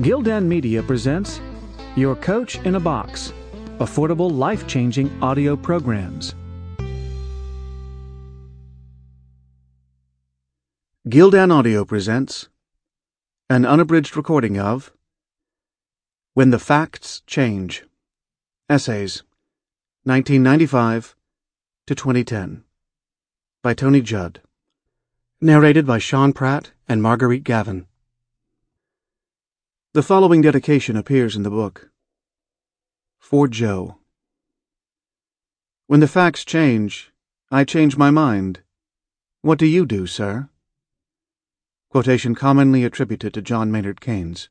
Gildan Media presents Your Coach in a Box, affordable, life-changing audio programs. Gildan Audio presents an unabridged recording of When the Facts Change, Essays, 1995 to 2010, by Tony Judd, narrated by Sean Pratt and Marguerite Gavin. The following dedication appears in the book. For Joe. When the facts change, I change my mind. What do you do, sir? Quotation commonly attributed to John Maynard Keynes.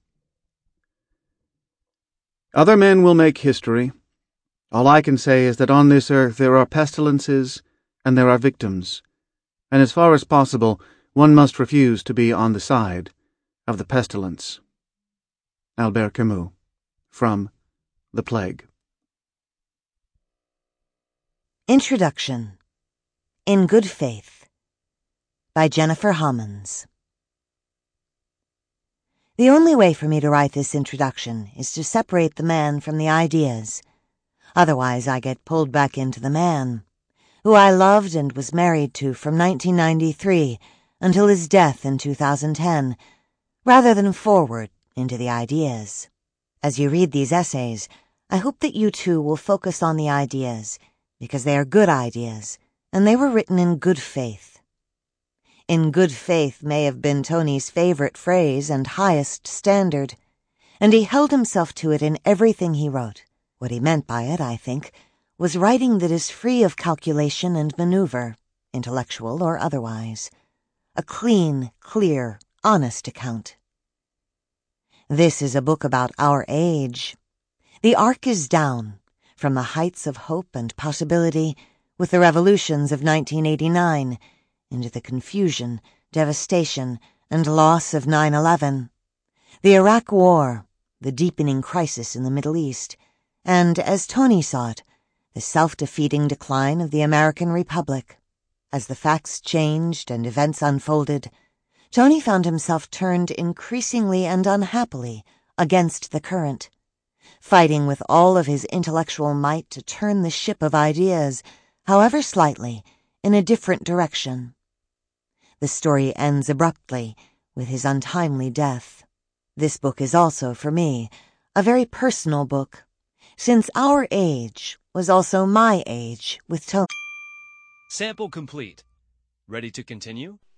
Other men will make history. All I can say is that on this earth there are pestilences and there are victims, and as far as possible one must refuse to be on the side of the pestilence. Albert Camus, from The Plague. Introduction. In Good Faith, by Jennifer Homans. The only way for me to write this introduction is to separate the man from the ideas. Otherwise I get pulled back into the man, who I loved and was married to from 1993 until his death in 2010, rather than forward into the ideas. As you read these essays, I hope that you too will focus on the ideas, because they are good ideas, and they were written in good faith. In good faith may have been Tony's favorite phrase and highest standard, and he held himself to it in everything he wrote. What he meant by it, I think, was writing that is free of calculation and maneuver, intellectual or otherwise. A clean, clear, honest account. This is a book about our age. The arc is down, from the heights of hope and possibility, with the revolutions of 1989, into the confusion, devastation, and loss of 9/11, the Iraq War, the deepening crisis in the Middle East, and, as Tony saw it, the self-defeating decline of the American Republic. As the facts changed and events unfolded, Tony found himself turned increasingly and unhappily against the current, fighting with all of his intellectual might to turn the ship of ideas, however slightly, in a different direction. The story ends abruptly with his untimely death. This book is also, for me, a very personal book, since our age was also my age with Tony. Sample complete. Ready to continue?